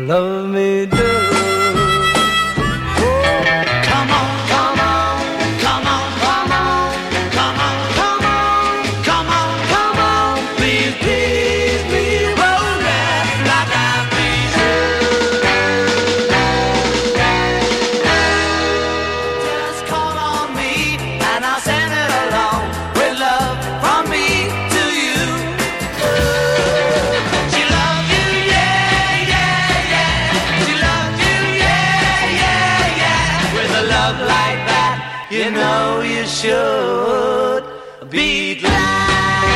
love me do. Come on, come on, come on, come on, come on, come on, come on, come on, please, please, please, roll that like I please you. Just call on me and I'll send it along with love from me to you. She loves you, yeah, yeah, yeah. She loves you, yeah, yeah, yeah. With a love like that, you know you should be glad.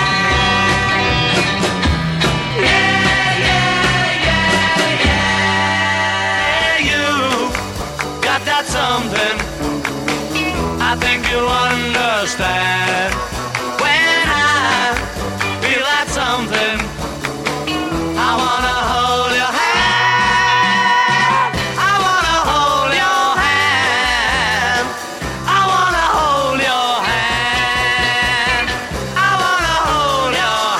Yeah, yeah, yeah, yeah. You got that something I think you understand. When I feel that something, I wanna hold your hand. I wanna hold your hand. I wanna hold your hand. I wanna hold your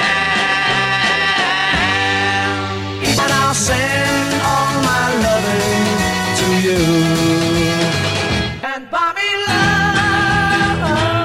hand. And I'll send all my loving to you. And buy me love,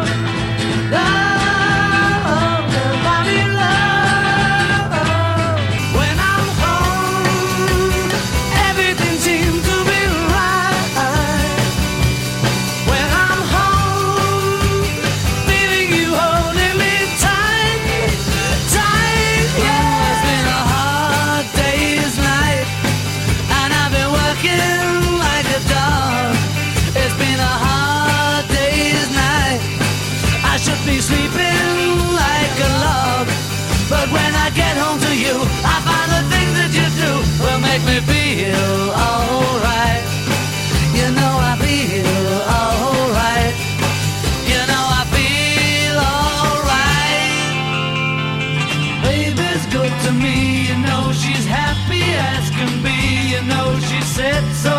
love, and buy me love. When I'm home, everything seems to be right. When I'm home, feeling you holding me tight, tight. Yeah, it's been a hard day's night, and I've been working like a dog. It's been a hard day's night. I should be sleeping like a log, but when I get home to you, I find the things that you do will make me feel alright. You know I feel alright. You know I feel alright. Baby's good to me. You know she's happy as can be. You know she said so.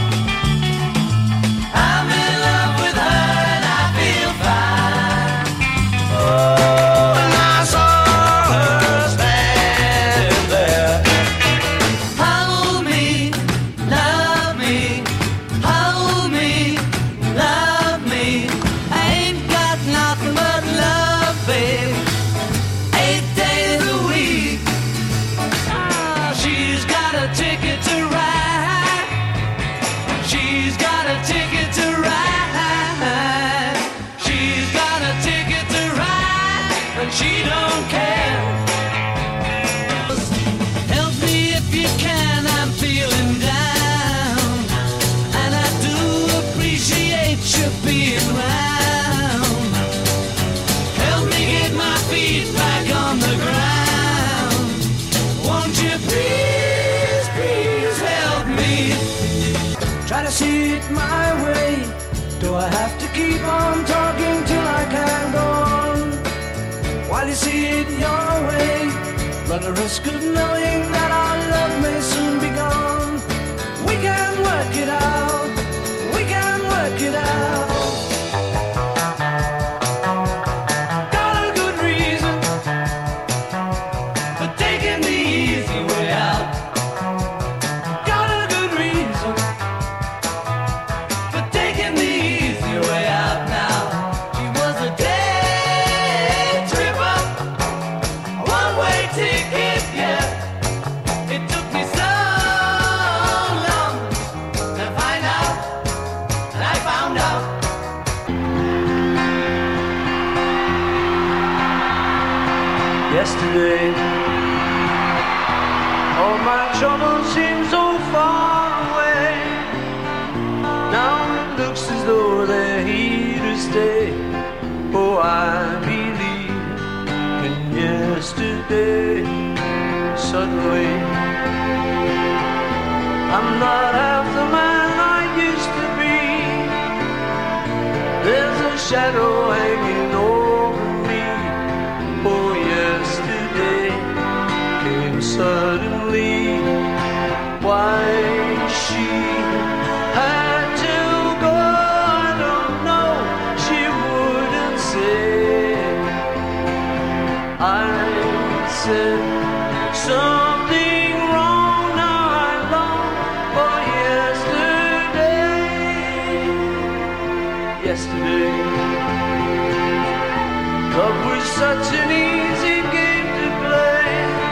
I'm in love with her and I feel fine. Oh, and I saw her stand there. Hold me, love me, hold me, love me. I ain't got nothing but love, babe. 8 days a week. She's got a ticket to ride. She's got a ticket to ride. She's got a ticket to ride, and she don't care. Help me if you can, I'm feeling down, and I do appreciate you being round. Help me get my feet back on the ground. Won't you please, please help me? Try to see it my way. Do I have to keep on talking till I can go on? While you see it your way, run the risk of knowing that our love may soon be gone. We can work it out. We can work it out. Got a good reason for taking the easy way out. Got a good reason for taking the easy way out now. She was a day tripper, one-way ticket, yeah. It took me so long to find out, and I found out. Yesterday, all my troubles seem so far away. Now it looks as though they're here to stay. Oh, I believe in yesterday. Suddenly, I'm not half the man I used to be. There's a shadow hanging over me. Oh, yesterday came suddenly. Why she had to go, I don't know. She wouldn't say. I said something wrong. Now yesterday. Love was such an easy game to play.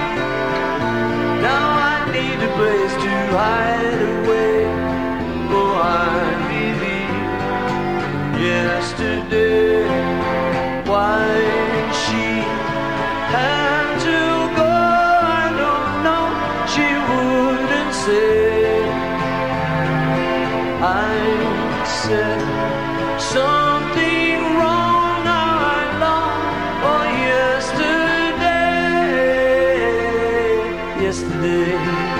Now I need a place to hide away. Oh, I believe yesterday. Why she had to go, I don't know. She wouldn't say. I said something wrong. Now I long for yesterday.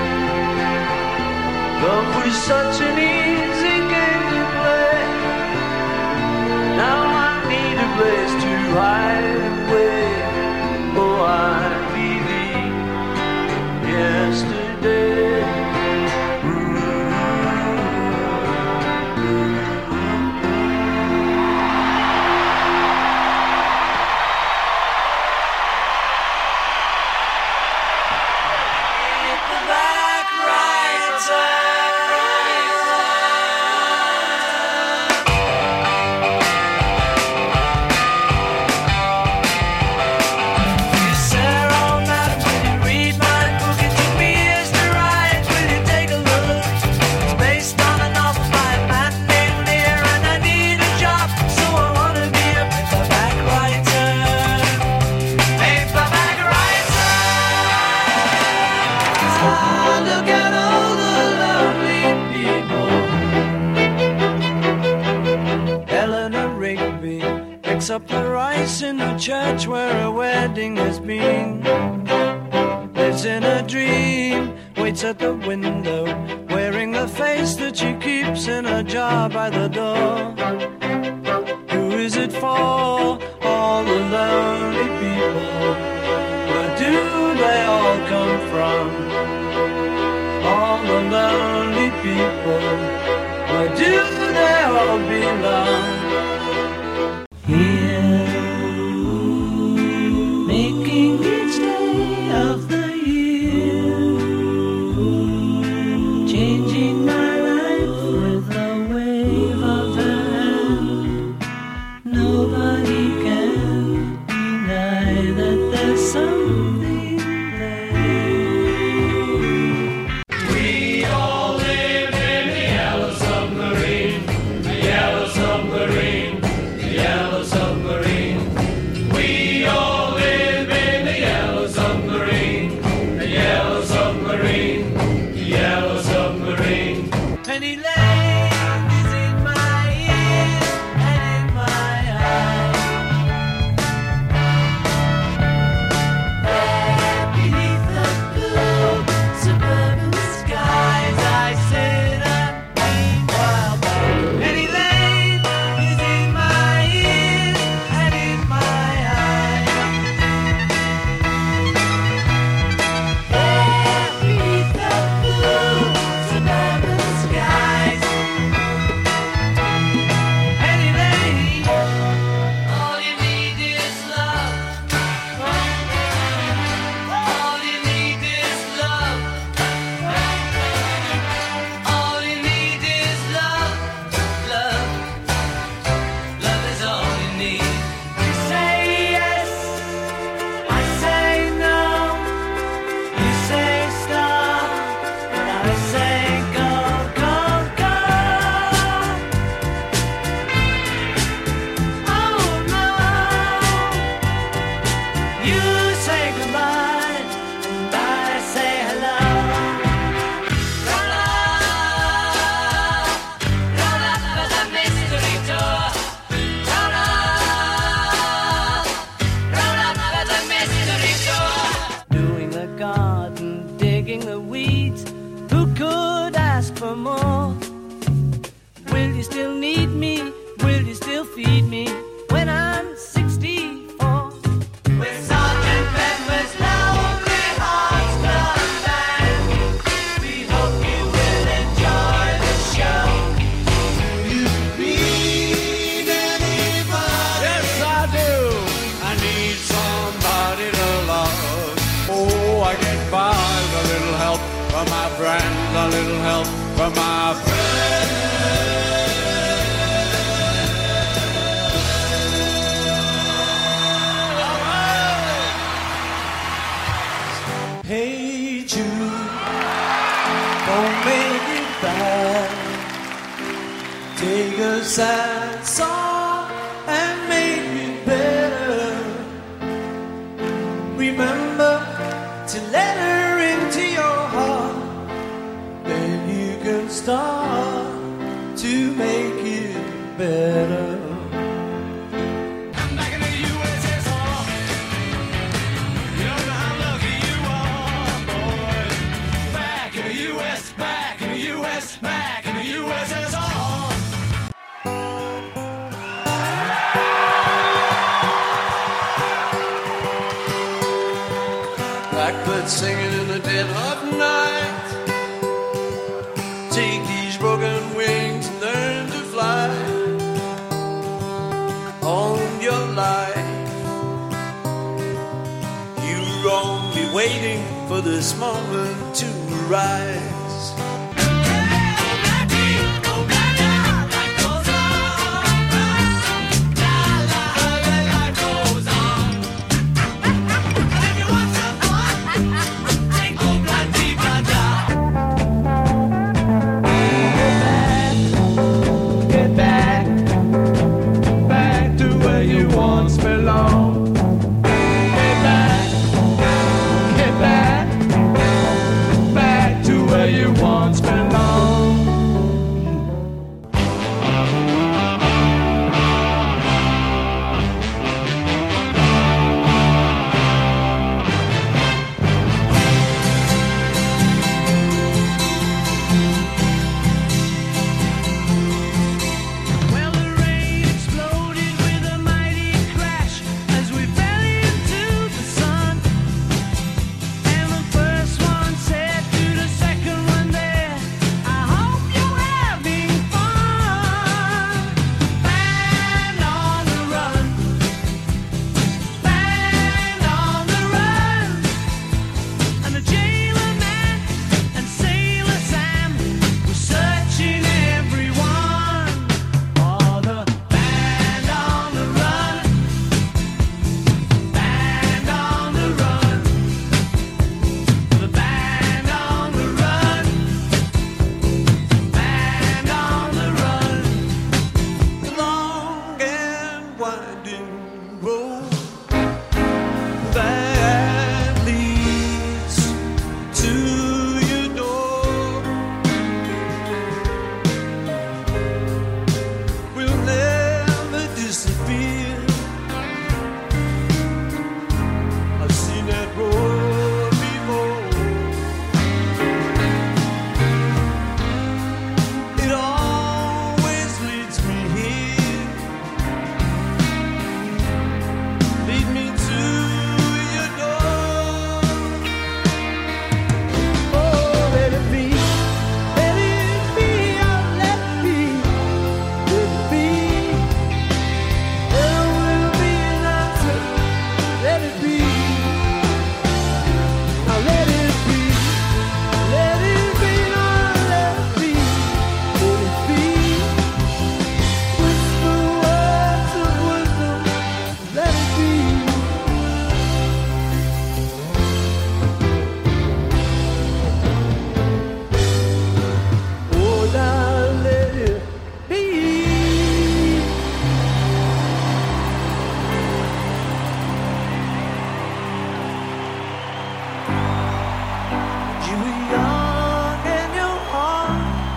Love was such an easy game to play. Now I need a place to hide away. Oh, I believe yesterday. Up the rice in the church where a wedding has been. Lives in a dream, waits at the window, wearing the face that she keeps in a jar by the door. Who is it for? All the lonely people. Where do they all come from? All the lonely people. Where do they all belong? Here, making each day of the year, changing my life with a wave of her hand. Nobody can deny that there's something there. We all live in the yellow submarine, the yellow submarine. Yellow submarine. We all live in the yellow submarine. The yellow submarine. The yellow submarine. Penny Lane is in my ears and in my eyes. There beneath the blue suburban skies, I sit and meanwhile Penny Lane is in my ears and in my eyes. There beneath the blue suburban skies, Penny Lane, all you need is love. All you need is love. All you need is love. Love. Love is all you need. You say yes, I say no. You say stop, and I say go, go, go. Oh no. You say goodbye, and I say hello. Roll up for the mystery tour. Roll up birds singing in the dead of night. Take these broken wings and learn to fly. On your life, you're only waiting for this moment to rise.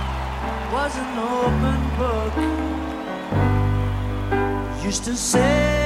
Used to say